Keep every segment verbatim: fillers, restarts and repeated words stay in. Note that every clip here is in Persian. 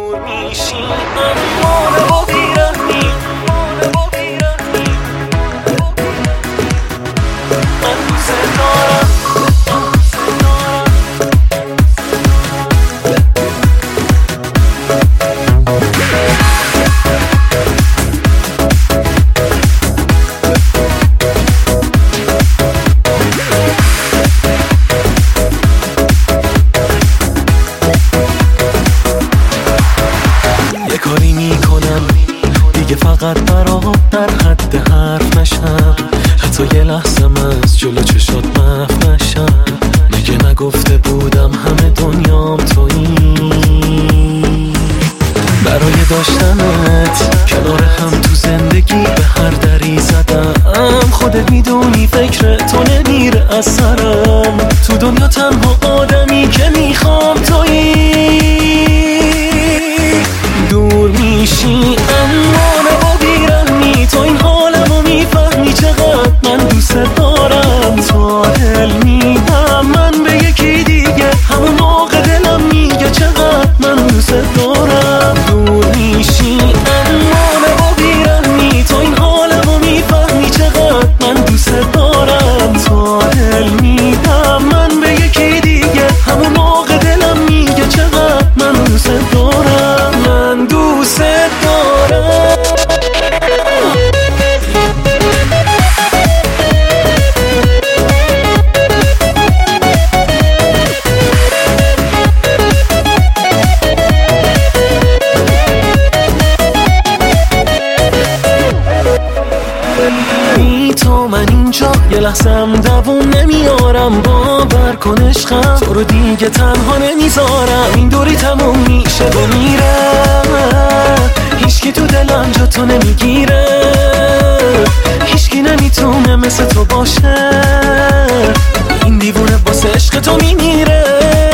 دور میشی اما با بیرحمی من دوست دارم. کاری میکنم دیگه فقط برات در حد حرف نشم، حتی یه لحظم از جلو چشات محو نشم. مگه نگفته بودم همه دنیام تویی؟ برای داشتنت کنار هم تو زندگی به هر دری زدم. خودت میدونی فکر تو نمیره از سرم، تو دنیا تنها آدمی که میخوام تویی. دور میشی اما نه با بیرحمی، تو این حالمو میفهمی چقدر من دوست دارم. تو دل میدم من به یکی دیگه، همون موقع دلم میگه چقدر من دوست دارم. دور میشی اما نه با بیرحمی، تو این حالمو میفهمی چقدر من دوست دارم. تو دل میدم من به یکی دیگه، همون موقع دلم میگه چقدر من دوست دارم. من دوست دارم. بی تو من اینجا یه لحظم دووم نمیارم. باور کن عشقم تو رو دیگه تنها نمیذارم. این دوری تموم میشه و میره، هیچکی تو دلم جا تو نمیگیره. هیچکی نمیتونه مثل تو باشه، این دیوونه واسه عشق تو میمیره.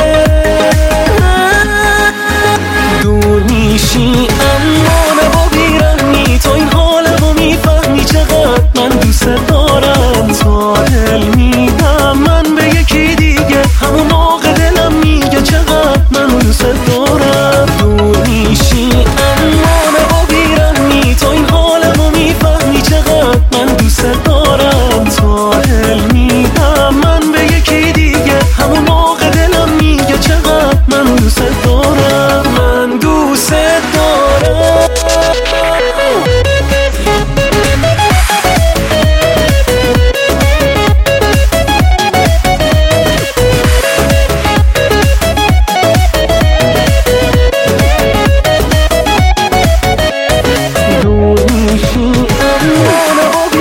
دور میشی اما نه با بیرحمی، تو این حالمو میفهمی چقدر من دوست دارم. تو دل میدم من به یکی دیگه، همون موقع دلم میگه چقدر من دوست دارم. دور میشی اما نه با بیرحمی، تو این حالمو میفهمی چقدر من دوست دارم. تو دل میدم من به یکی دیگه، همون موقع دلم میگه چقدر من دوست دارم. من دوست دارم.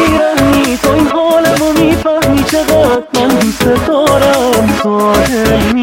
چقدر من دوست دارم. تو دل